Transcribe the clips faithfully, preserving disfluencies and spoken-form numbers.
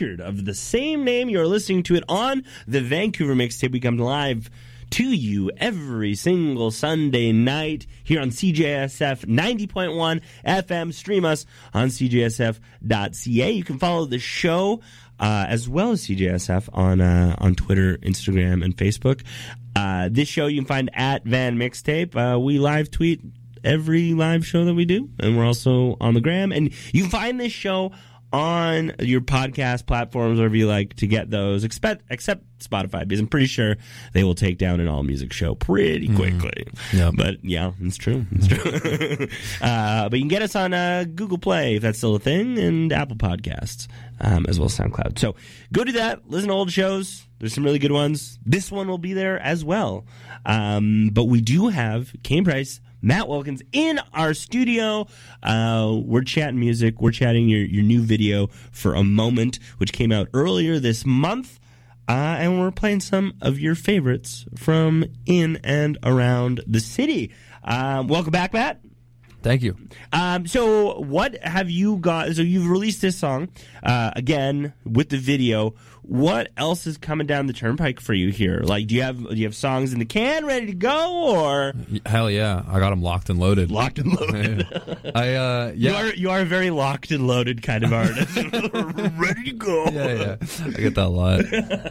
of the same name. You're listening to it on the Vancouver Mixtape. We come live to you every single Sunday night here on C J S F ninety point one F M. Stream us on C J S F dot C A. You can follow the show uh, as well as C J S F on uh, on Twitter, Instagram, and Facebook. Uh, this show you can find at Van Mixtape. Uh, we live tweet every live show that we do, and we're also on the gram. And you can find this show on your podcast platforms, wherever you like to get those, except, except Spotify, because I'm pretty sure they will take down an all-music show pretty quickly. Mm. Yep. But, yeah, it's true. It's true. uh, but you can get us on uh, Google Play, if that's still a thing, and Apple Podcasts, um, as well as SoundCloud. So go do that. Listen to old shows. There's some really good ones. This one will be there as well. Um, but we do have Kane Price, Matt Wilkins in our studio. Uh, we're chatting music. We're chatting your, your new video for A Moment, which came out earlier this month. Uh, and we're playing some of your favorites from in and around the city. Um, welcome back, Matt. Thank you. Um, so what have you got? So you've released this song, uh, again, with the video. What else is coming down the turnpike for you here? Like, do you have do you have songs in the can ready to go, or? Hell yeah. I got them locked and loaded. Locked and loaded. I, uh, yeah. You are, you are a very locked and loaded kind of artist. Ready to go. Yeah, yeah. I get that a lot.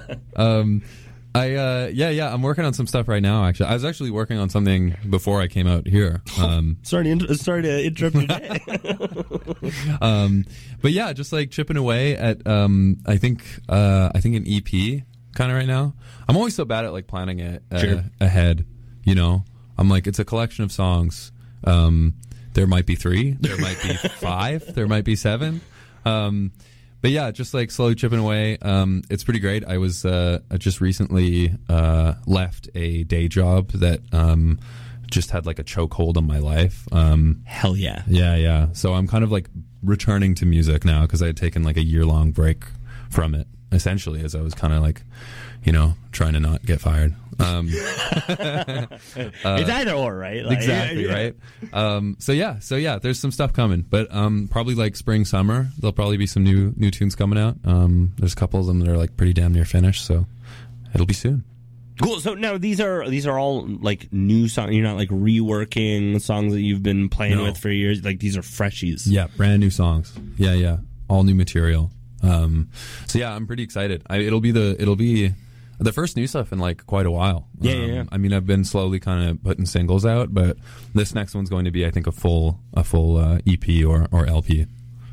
Um, I uh yeah yeah I'm working on some stuff right now. Actually, I was actually working on something before I came out here. Um, sorry to inter- sorry to interrupt your day. um, but yeah, just like chipping away at um I think uh I think an E P kind of right now. I'm always so bad at like planning it uh, sure. ahead. You know, I'm like, it's a collection of songs. Um, there might be three, there might be five, there might be seven. Um. But yeah, just like slowly chipping away. Um, it's pretty great. I was uh, I just recently uh, left a day job that um, just had like a chokehold on my life. Um, Hell yeah. Yeah, yeah. So I'm kind of like returning to music now because I had taken like a year long break from it, essentially, as I was kind of like, you know, trying to not get fired. Um, uh, it's either or, right? Like, exactly, yeah. Right? Um, so yeah, so yeah, there's some stuff coming, but um, probably like spring, summer, there'll probably be some new new tunes coming out. Um, there's a couple of them that are like pretty damn near finished, so it'll be soon. Cool. So now these are these are all like new songs. You're not like reworking songs that you've been playing no. with for years. Like these are freshies. Yeah, brand new songs. Yeah, yeah, all new material. Um, so yeah, I'm pretty excited. I, it'll be the it'll be. The first new stuff in like quite a while. Yeah, um, yeah, yeah. I mean, I've been slowly kind of putting singles out, but this next one's going to be, I think, a full a full uh, E P or, or L P.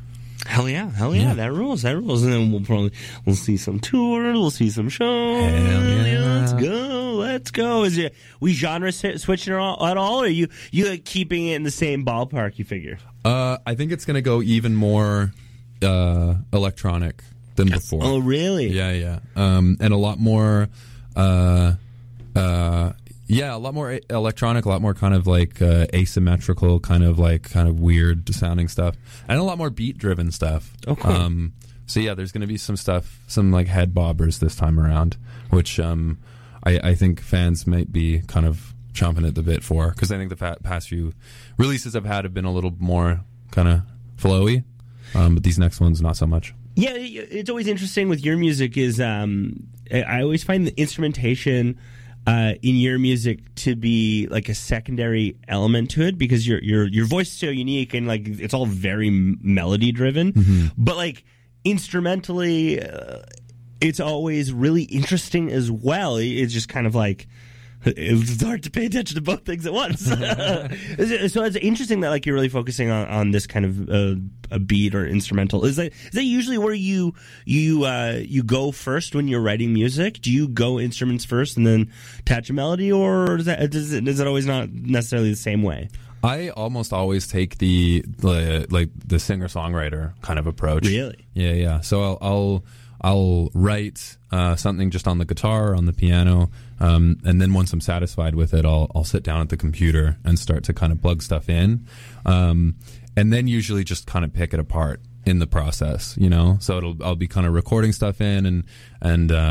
Hell yeah, hell yeah, yeah, that rules, that rules. And then we'll probably we'll see some tour, we'll see some shows. Hell yeah. Let's go, let's go. Is it we genre switching at all, at all, or are you you like keeping it in the same ballpark? You figure? Uh, I think it's going to go even more uh, electronic than before. Oh, really? Yeah, yeah. Um, and a lot more, uh, uh, yeah, a lot more electronic, a lot more kind of like uh, asymmetrical, kind of like kind of weird sounding stuff, and a lot more beat driven stuff. Oh, cool. Um, so yeah, there's going to be some stuff, some like head bobbers this time around, which um, I, I think fans might be kind of chomping at the bit for, because I think the fa- past few releases I've had have been a little more kind of flowy, um, but these next ones not so much. Yeah, it's always interesting with your music is um, I always find the instrumentation uh, in your music to be like a secondary element to it, because your your your voice is so unique and like it's all very melody driven, mm-hmm. but like instrumentally uh, it's always really interesting as well. It's just kind of like it's hard to pay attention to both things at once. So it's interesting that like you're really focusing on, on this kind of uh, a beat or instrumental. Is that is that usually where you you uh, you go first when you're writing music? Do you go instruments first and then attach a melody, or is that does it, is it always not necessarily the same way? I almost always take the, the like the singer songwriter kind of approach. Really? Yeah, yeah. So I'll I'll, I'll write uh, something just on the guitar, on the piano. Um, and then once I'm satisfied with it, I'll I'll sit down at the computer and start to kind of plug stuff in, um, and then usually just kind of pick it apart in the process, you know. So it'll I'll be kind of recording stuff in and and uh,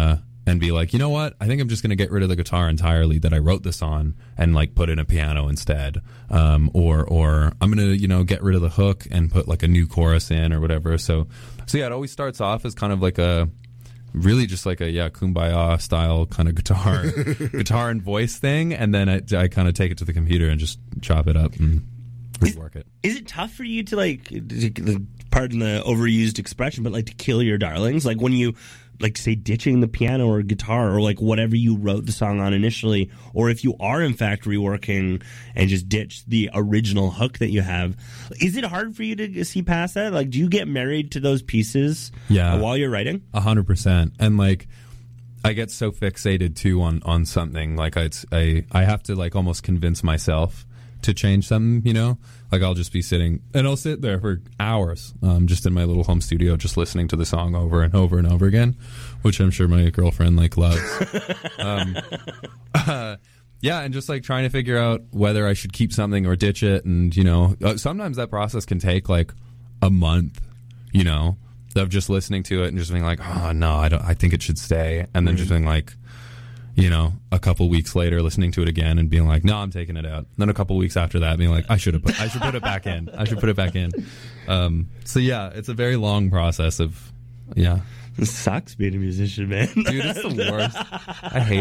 and be like, you know what? I think I'm just going to get rid of the guitar entirely that I wrote this on and like put in a piano instead. Um, or, or I'm going to, you know, get rid of the hook and put like a new chorus in or whatever. So, so yeah, it always starts off as kind of like a, really just like a, yeah, Kumbaya style kind of guitar, guitar and voice thing. And then I, I kind of take it to the computer and just chop it up and rework it. Is it tough for you to like, pardon the overused expression, but like to kill your darlings? Like when you, like say ditching the piano or guitar or like whatever you wrote the song on initially, or if you are in fact reworking and just ditch the original hook that you have, is it hard for you to see past that? Like, do you get married to those pieces yeah, while you're writing? A hundred percent. And like, I get so fixated too on, on something. Like I, I, I have to like almost convince myself to change something, you know? Like I'll just be sitting and I'll sit there for hours, um, just in my little home studio, just listening to the song over and over and over again, which I'm sure my girlfriend like loves. um, uh, yeah. And just like trying to figure out whether I should keep something or ditch it. And, you know, uh, sometimes that process can take like a month, you know, of just listening to it and just being like, oh no, I don't, I think it should stay. And then mm-hmm. just being like, you know, a couple weeks later, listening to it again and being like, "No, I'm taking it out." Then a couple weeks after that, being like, "I should have put, I should put it back in. I should put it back in." Um, so yeah, it's a very long process of, yeah. It sucks being a musician, man. Dude, it's the worst. I hate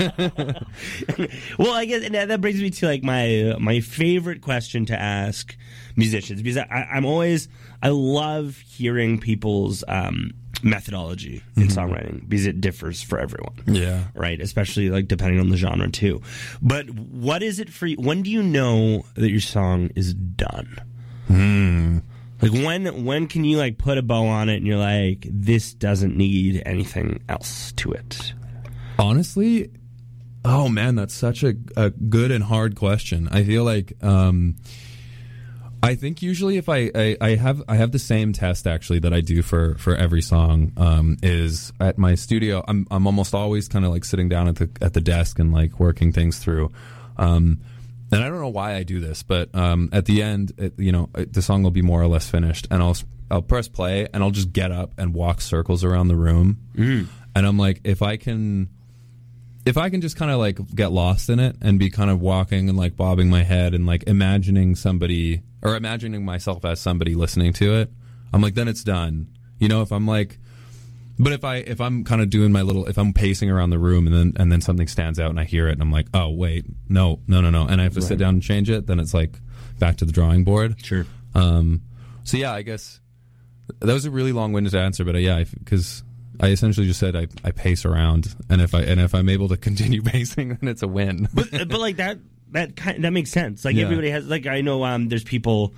it. Well, I guess and that brings me to like my my favorite question to ask musicians, because I, I'm always I love hearing people's um, methodology in mm-hmm. songwriting, because it differs for everyone. Yeah. Right. Especially like depending on the genre too. But what is it for you? When do you know that your song is done? Hmm. Like when when can you like put a bow on it and you're like, this doesn't need anything else to it? Honestly, oh man, that's such a, a good and hard question. I feel like um, I think usually if I, I, I have I have the same test actually that I do for, for every song um, is at my studio. I'm I'm almost always kind of like sitting down at the at the desk and like working things through. Um, And I don't know why I do this, but um, at the end, it, you know, it, the song will be more or less finished, and I'll I'll press play, and I'll just get up and walk circles around the room, mm. and I'm like, if I can, if I can just kind of like get lost in it and be kind of walking and like bobbing my head and like imagining somebody or imagining myself as somebody listening to it, I'm like, then it's done. You know, if I'm like. But if I if I'm kind of doing my little if I'm pacing around the room and then and then something stands out and I hear it and I'm like, oh wait, no no no no, and I have to right. sit down and change it, then it's like back to the drawing board. Sure. Um. So yeah, I guess that was a really long-winded answer, but uh, yeah, because I, I essentially just said I, I pace around, and if I and if I'm able to continue pacing, then it's a win. But but like that that kind that makes sense. Like yeah. everybody has like I know um there's people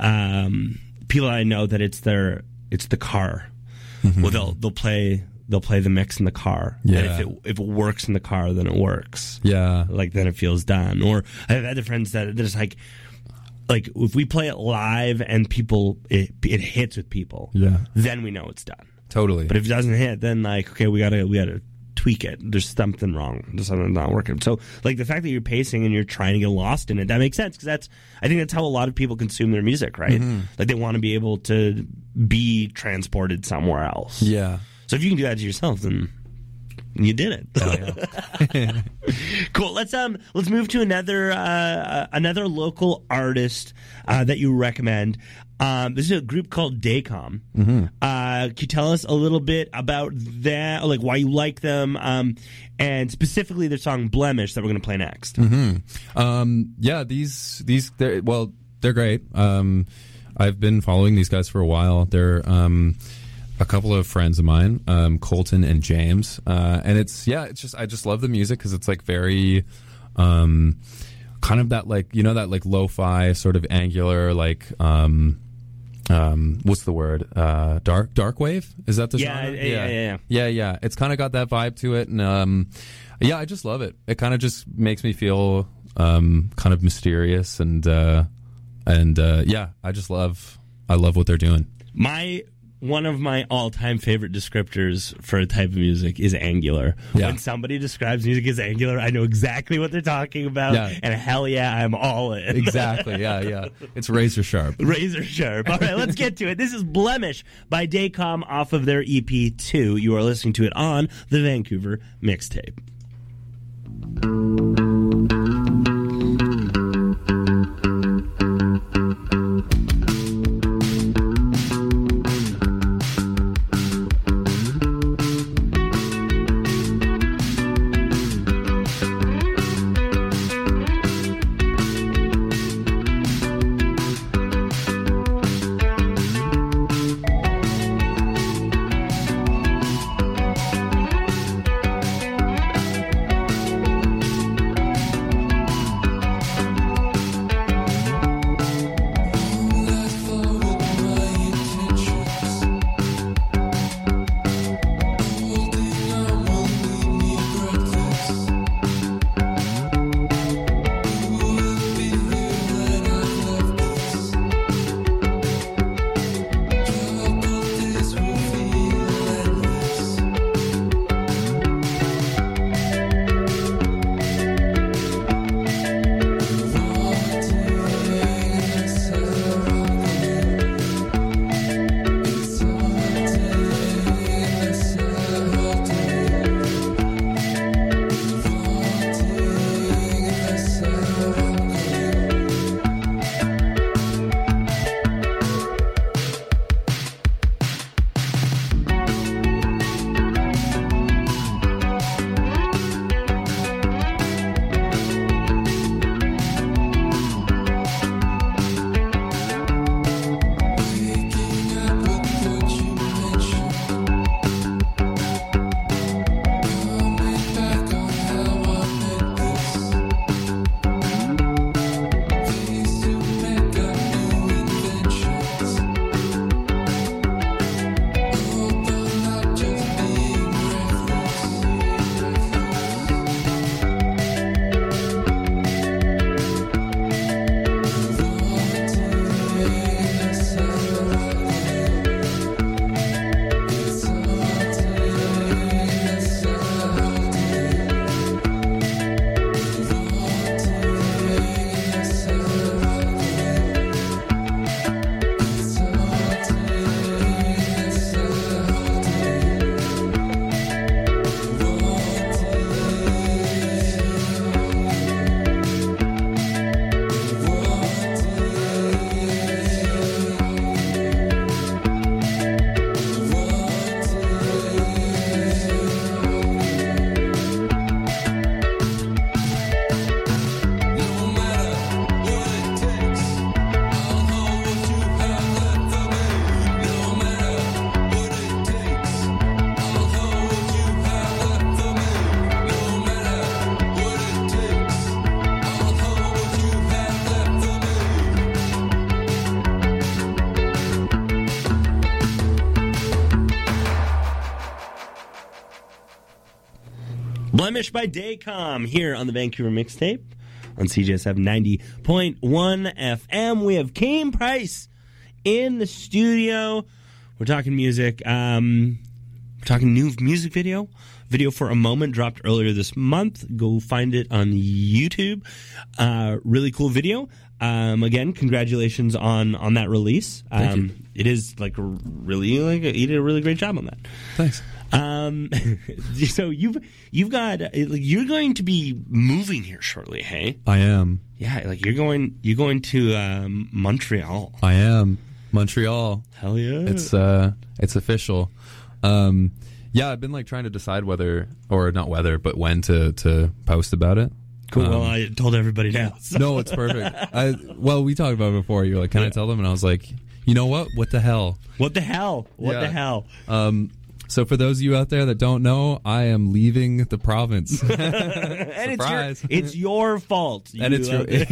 um people I know that it's their it's the car. Mm-hmm. Well, they'll they'll play they'll play the mix in the car. Yeah. And if it if it works in the car, then it works. Yeah. Like then it feels done. Or I've had friends that that is like like if we play it live and people it it hits with people. Yeah. Then we know it's done. Totally. But if it doesn't hit, then like okay, we gotta we gotta tweak it. There's something wrong. There's something not working. So like the fact that you're pacing and you're trying to get lost in it, that makes sense because that's I think that's how a lot of people consume their music, right? Mm-hmm. Like they want to be able to be transported somewhere else. Yeah. So if you can do that to yourself, then you did it. Oh, yeah. Cool. Let's um let's move to another uh, another local artist uh, that you recommend. Um, this is a group called Daycom. Mm-hmm. Uh, can you tell us a little bit about that, like why you like them, um, and specifically their song "Blemish" that we're going to play next? Mm-hmm. Um, yeah, these these they're, well, they're great. Um, I've been following these guys for a while. They're um, a couple of friends of mine, um, Colton and James, uh, and it's yeah, it's just I just love the music because it's like very. Um, kind of that like you know that like lo-fi sort of angular like um um what's the word uh dark dark wave, is that the yeah, genre? Yeah, yeah yeah yeah yeah yeah it's kind of got that vibe to it, and um yeah I just love it. It kind of just makes me feel um kind of mysterious and uh and uh yeah I just love I love what they're doing. My one of my all-time favorite descriptors for a type of music is angular. Yeah. When somebody describes music as angular, I know exactly what they're talking about, Yeah. and hell yeah, I'm all in. Exactly, yeah, yeah. It's razor sharp. Razor sharp. All right, let's get to it. This is Blemish by Daycom off of their E P two. You are listening to it on the Vancouver Mixtape. Blemish by Daycom here on the Vancouver Mixtape on C J S F ninety point one F M. We have Kane Price in the studio. We're talking music. Um, we're talking new music video. Video for A Moment dropped earlier this month. Go find it on YouTube. Uh, really cool video. Um, again, congratulations on, on that release. Thank Um, you. it is like really like you did a really great job on that. Thanks. Um, so you've you've got like you're going to be moving here shortly, hey? I am. Yeah, like you're going you're going to um, Montreal. I am. Montreal. Hell yeah! It's uh, it's official. Um, yeah, I've been like trying to decide whether, or not whether, but when to to post about it. Cool. Um, well, I told everybody now. So. No, it's perfect. I well, we talked about it before. You're like, can I tell them? And I was like, you know what? What the hell? What the hell? What Yeah. the hell? Um, so for those of you out there that don't know, I am leaving the province. And Surprise. it's your, it's your fault. and You, it's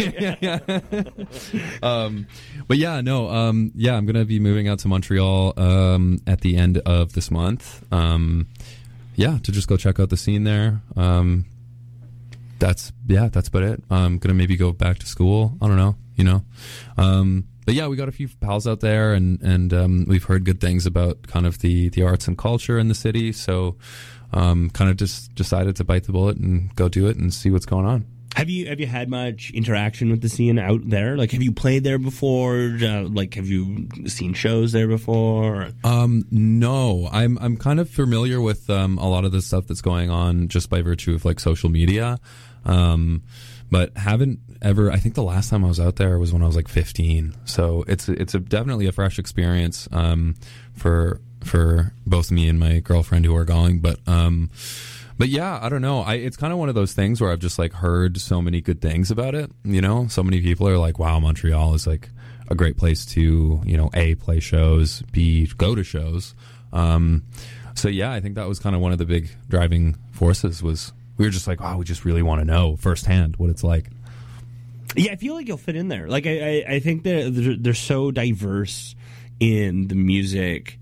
uh, your, um, but yeah, no, um, yeah, I'm gonna be moving out to Montreal um, at the end of this month. Um, yeah, to just go check out the scene there. Um, that's yeah, that's about it. I'm gonna maybe go back to school. I don't know, you know. Um, but yeah, we got a few pals out there, and and um, we've heard good things about kind of the the arts and culture in the city. So, um, kind of just decided to bite the bullet and go do it and see what's going on. Have you have you had much interaction with the scene out there? Like, have you played there before? Uh, like, have you seen shows there before? Um, no, I'm I'm kind of familiar with um, a lot of the stuff that's going on just by virtue of like social media, um, but haven't ever. I think the last time I was out there was when I was like fifteen. So it's it's a, definitely a fresh experience um, for for both me and my girlfriend who are going, but. Um, But yeah, I don't know. I, it's kind of one of those things where I've just like heard so many good things about it. You know, so many people are like, "Wow, Montreal is like a great place to, you know, A, play shows, B, go to shows." Um, so yeah, I think that was kind of one of the big driving forces. Was we were just like, "Oh, we just really want to know firsthand what it's like." Yeah, I feel like you'll fit in there. Like, I, I, I think that they're, they're so diverse in the music.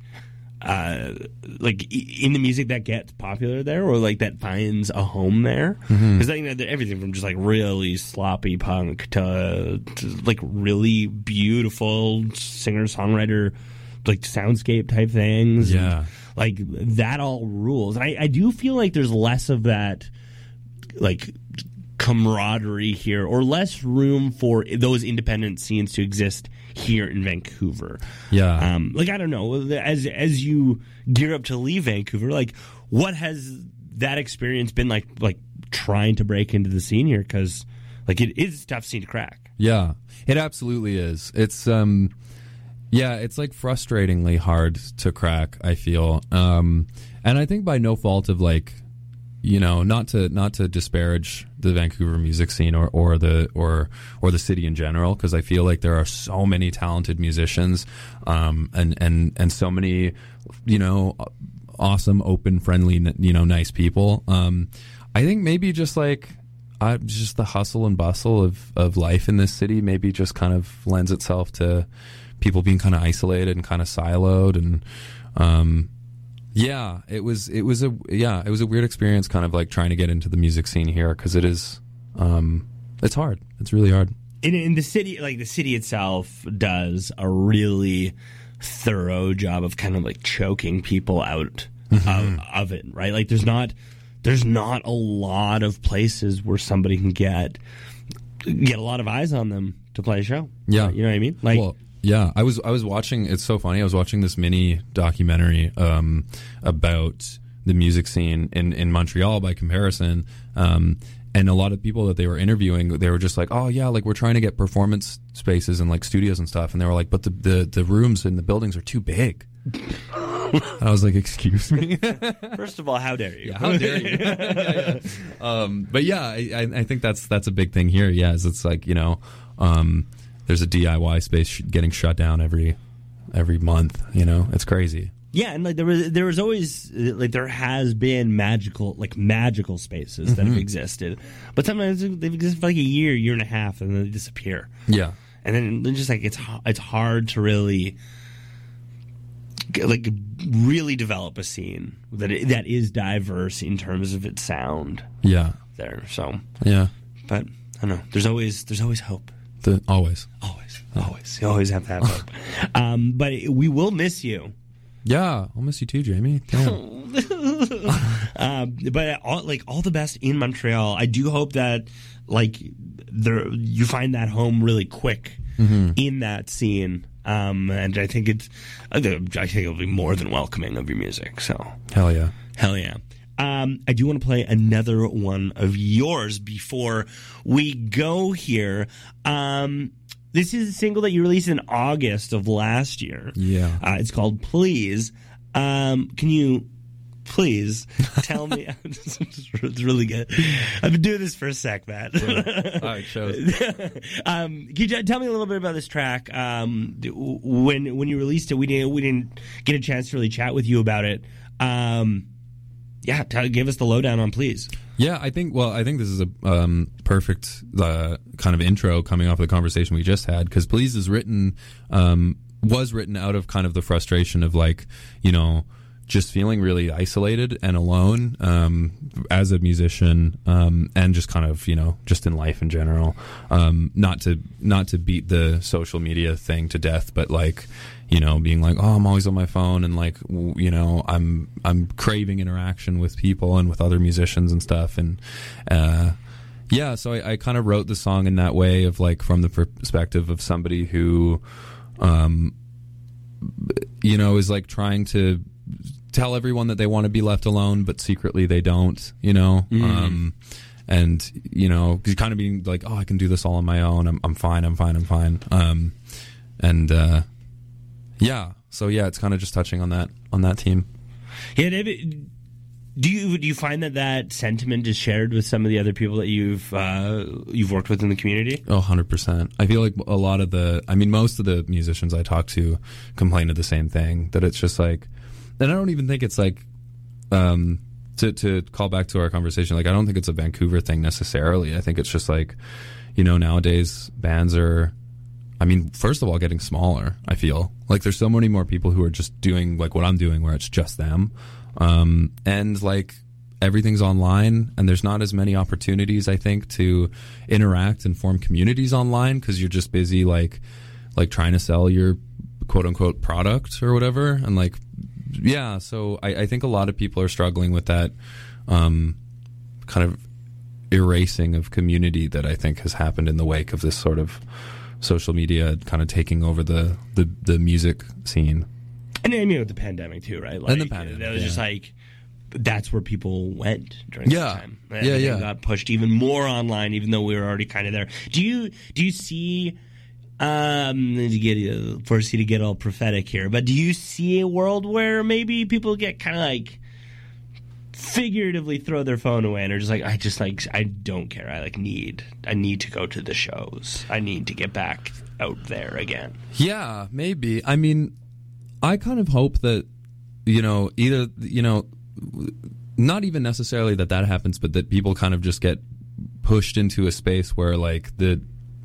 Uh, like in the music that gets popular there, or like that finds a home there, because mm-hmm. I think that everything from just like really sloppy punk to, to like really beautiful singer songwriter, like soundscape type things. Yeah, and, like that all rules. And I, I do feel like there's less of that, like camaraderie here, or less room for those independent scenes to exist here in Vancouver. Yeah. Um, like, I don't know, as as you gear up to leave Vancouver, like, what has that experience been like, like trying to break into the scene here? Because, like, it is a tough scene to crack. Yeah, it absolutely is. It's, um, yeah, it's like frustratingly hard to crack, I feel. Um, and I think by no fault of like, you know, not to not to disparage the Vancouver music scene or, or the or or the city in general, because I feel like there are so many talented musicians, um, and and and so many, you know, awesome, open, friendly, you know, nice people. Um, I think maybe just like uh, just the hustle and bustle of of life in this city maybe just kind of lends itself to people being kind of isolated and kind of siloed, and um, yeah, it was it was a yeah it was a weird experience, kind of like trying to get into the music scene here, because it is um, it's hard. It's really hard. In, in the city, like the city itself does a really thorough job of kind of like choking people out mm-hmm. of, of it, right? Like there's not there's not a lot of places where somebody can get get a lot of eyes on them to play a show. Yeah, you know what I mean? Like. Well, Yeah, I was I was watching. It's so funny. I was watching this mini documentary um, about the music scene in, in Montreal by comparison, um, and a lot of people that they were interviewing, they were just like, "Oh yeah, like we're trying to get performance spaces and like studios and stuff," and they were like, "But the the, the rooms in the buildings are too big." I was like, "Excuse me." First of all, how dare you? Yeah, how dare you? yeah, yeah. Um, but yeah, I, I think that's that's a big thing here. Yeah, is it's like, you know. Um, There's a D I Y space sh- getting shut down every every month. You know, it's crazy. Yeah, and like there was there was always like there has been magical like magical spaces mm-hmm. that have existed, but sometimes they've existed for like a year, year and a half, and then they disappear. Yeah, and then then just like it's it's hard to really like really develop a scene that that is diverse in terms of its sound. Yeah, there. So yeah, but I don't know. There's always there's always hope. The, always, always, always. You always have to have hope. um, but we will miss you. Yeah, I'll miss you too, Jamie. um, but all, like all the best in Montreal. I do hope that like there you find that home really quick mm-hmm. in that scene. Um, and I think it's I think it'll be more than welcoming of your music. So hell yeah, hell yeah. Um, I do want to play another one of yours before we go here. Um, this is a single that you released in August of last year. Yeah. Uh, it's called Please. Um, can you please tell me? It's really good. I've been doing this for a sec, Matt. Yeah. All right, show um, Can you tell me a little bit about this track? Um, when when you released it, we didn't we didn't get a chance to really chat with you about it. Um, Yeah, tell, give us the lowdown on Please. Yeah, I think, well, I think this is a um, perfect uh, kind of intro coming off of the conversation we just had, because Please is written, um, was written out of kind of the frustration of like, you know, just feeling really isolated and alone um, as a musician, um, and just kind of, you know, just in life in general. Um, not to not to beat the social media thing to death, but like, you know, being like, oh, I'm always on my phone, and like, w- you know, I'm I'm craving interaction with people and with other musicians and stuff, and uh, yeah, so I, I kind of wrote the song in that way of like from the perspective of somebody who, um, you know, is like trying to tell everyone that they want to be left alone, but secretly they don't, you know, mm. um, and you know, kind of being like, oh, I can do this all on my own. I'm I'm fine. I'm fine. I'm fine. Um, and uh, yeah, so yeah, it's kind of just touching on that on that theme. Yeah, David, do you do you find that that sentiment is shared with some of the other people that you've uh, you've worked with in the community? Oh, one hundred percent. I feel like a lot of the, I mean, most of the musicians I talk to complain of the same thing, that it's just like, and I don't even think it's like, um, to, to call back to our conversation, like, I don't think it's a Vancouver thing necessarily. I think it's just like, you know, nowadays bands are, I mean, first of all, getting smaller, I feel. Like, there's so many more people who are just doing, like, what I'm doing, where it's just them. Um, and, like, everything's online, and there's not as many opportunities, I think, to interact and form communities online, because you're just busy, like, like trying to sell your quote-unquote product or whatever. And, like, yeah, so I, I think a lot of people are struggling with that um, kind of erasing of community that I think has happened in the wake of this sort of social media kind of taking over the, the, the music scene. And I mean, with the pandemic too, right? Like, and the pandemic, that was yeah. just like, that's where people went during yeah. that time. And yeah, yeah. got pushed even more online, even though we were already kind of there. Do you do you see? Um, to get uh, force you to get all prophetic here, but do you see a world where maybe people get kind of like figuratively throw their phone away and are just like, I just like I don't care. I like need I need to go to the shows. I need to get back out there again. Yeah, maybe. I mean, I kind of hope that, you know, either, you know, not even necessarily that that happens, but that people kind of just get pushed into a space where, like, the,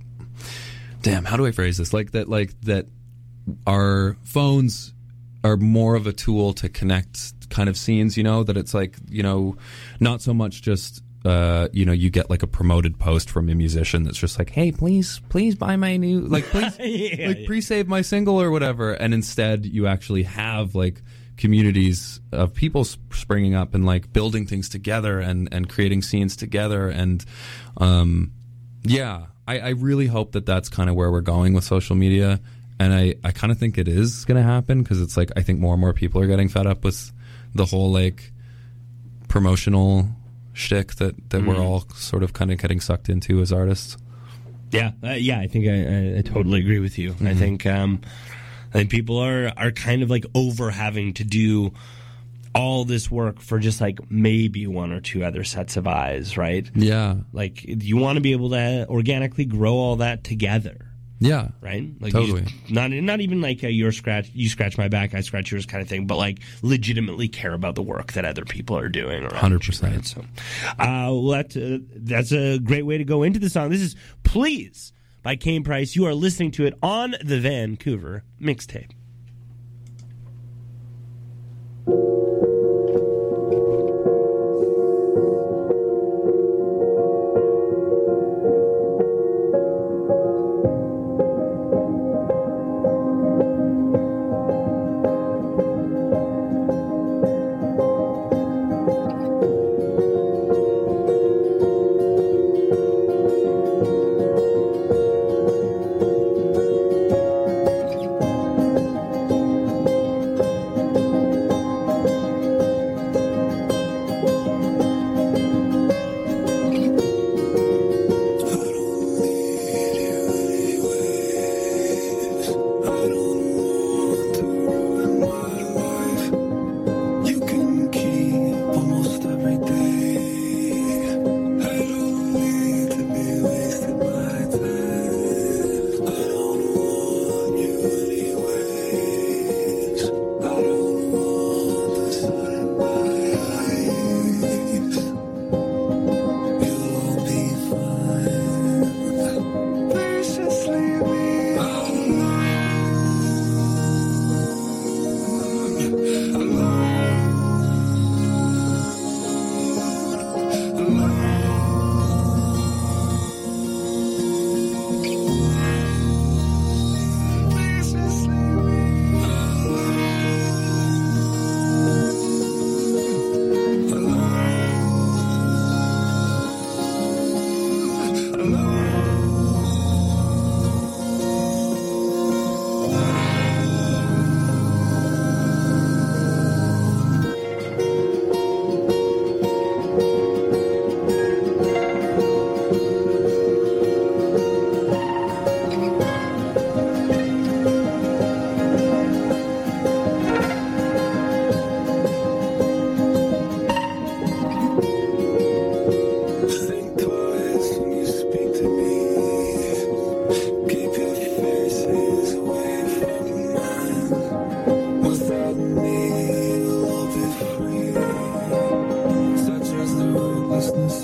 damn, how do I phrase this? Like, that, like, that our phones are more of a tool to connect kind of scenes, you know, that it's like, you know, not so much just, uh, you know, you get like a promoted post from a musician that's just like, hey, please, please buy my new, like, please, yeah, like, yeah. pre-save my single or whatever. And instead you actually have like communities of people sp- springing up and like building things together and, and creating scenes together. And, um, yeah, I, I really hope that that's kind of where we're going with social media. And I, I kind of think it is going to happen, because it's like, I think more and more people are getting fed up with the whole like promotional shtick that, that mm. we're all sort of kind of getting sucked into as artists. Yeah, uh, yeah, I think I, I, I totally agree with you. Mm-hmm. I think um, I think people are, are kind of like over having to do all this work for just like maybe one or two other sets of eyes, right? Yeah. Like, you want to be able to organically grow all that together. Yeah, right. Like, totally. You just, not not even like a your scratch, you scratch my back, I scratch yours kind of thing, but like legitimately care about the work that other people are doing. One hundred percent. Right? So, uh, well, that, uh, that's a great way to go into the song. This is "Please" by Kane Price. You are listening to it on the Vancouver Mixtape.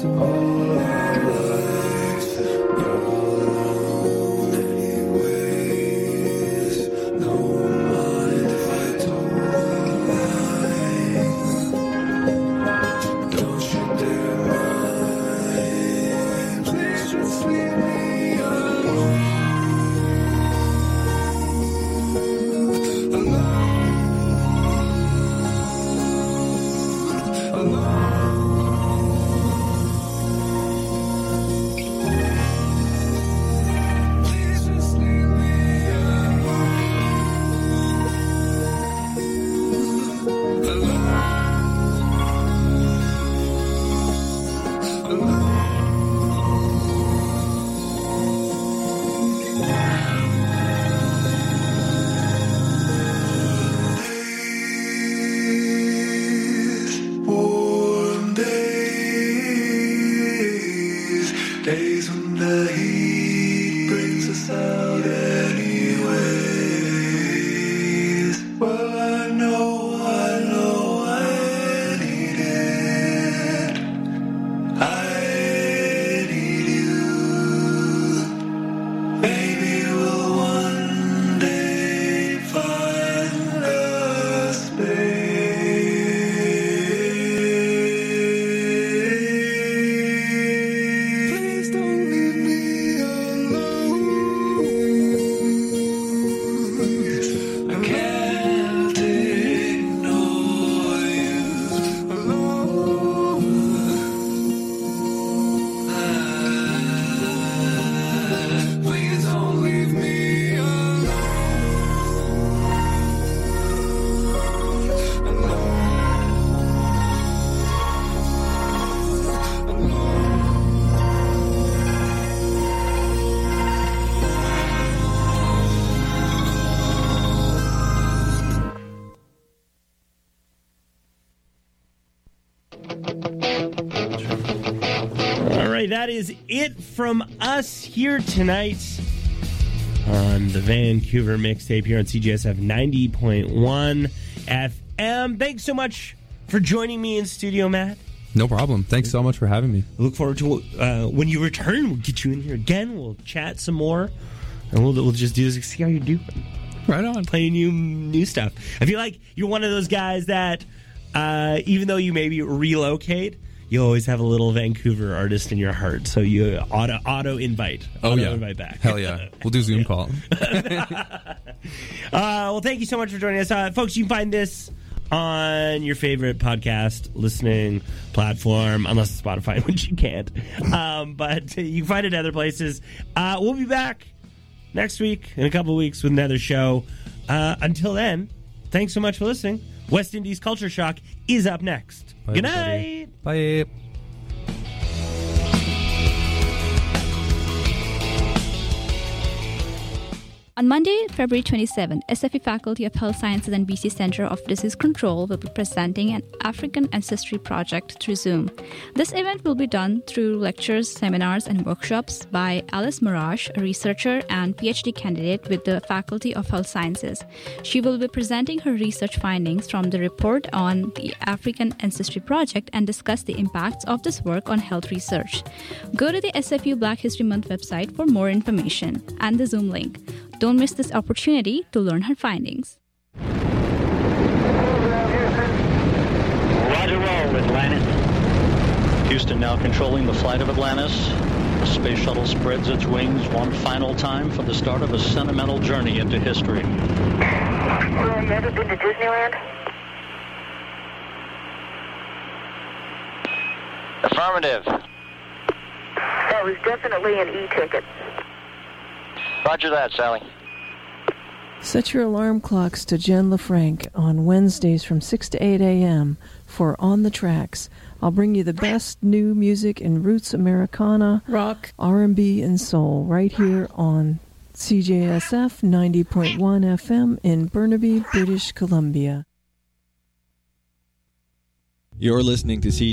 That is it from us here tonight on the Vancouver Mixtape here on C J S F ninety point one F M. Thanks so much for joining me in studio, Matt. No problem. Thanks so much for having me. I look forward to uh, when you return. We'll get you in here again. We'll chat some more, and we'll we'll just do this. See how you're doing. Right on. Playing new new stuff. I feel like you're one of those guys that, uh, even though you maybe relocate, you always have a little Vancouver artist in your heart, so you auto auto invite. Auto oh yeah, invite back. Hell yeah, we'll do Zoom call. uh, well, thank you so much for joining us, uh, folks. You can find this on your favorite podcast listening platform, unless it's Spotify, which you can't. Um, but you can find it other places. Uh, we'll be back next week in a couple of weeks with another show. Uh, until then, thanks so much for listening. West Indies Culture Shock is up next. Bye, Good everybody. night. Bye. On Monday, February twenty-seventh, S F U Faculty of Health Sciences and B C Center of Disease Control will be presenting an African Ancestry project through Zoom. This event will be done through lectures, seminars, and workshops by Alice Mirage, a researcher and PhD candidate with the Faculty of Health Sciences. She will be presenting her research findings from the report on the African Ancestry Project and discuss the impacts of this work on health research. Go to the S F U Black History Month website for more information and the Zoom link. Don't miss this opportunity to learn her findings. Roger, roll, Atlantis. Houston now controlling the flight of Atlantis. The space shuttle spreads its wings one final time for the start of a sentimental journey into history. Well, you ever been to Disneyland? Affirmative. That was definitely an e-ticket. Roger that, Sally. Set your alarm clocks to Jen LaFranc on Wednesdays from six to eight a.m. for On the Tracks. I'll bring you the best new music in roots Americana, rock, R and B, and soul right here on C J S F ninety point one F M in Burnaby, British Columbia. You're listening to C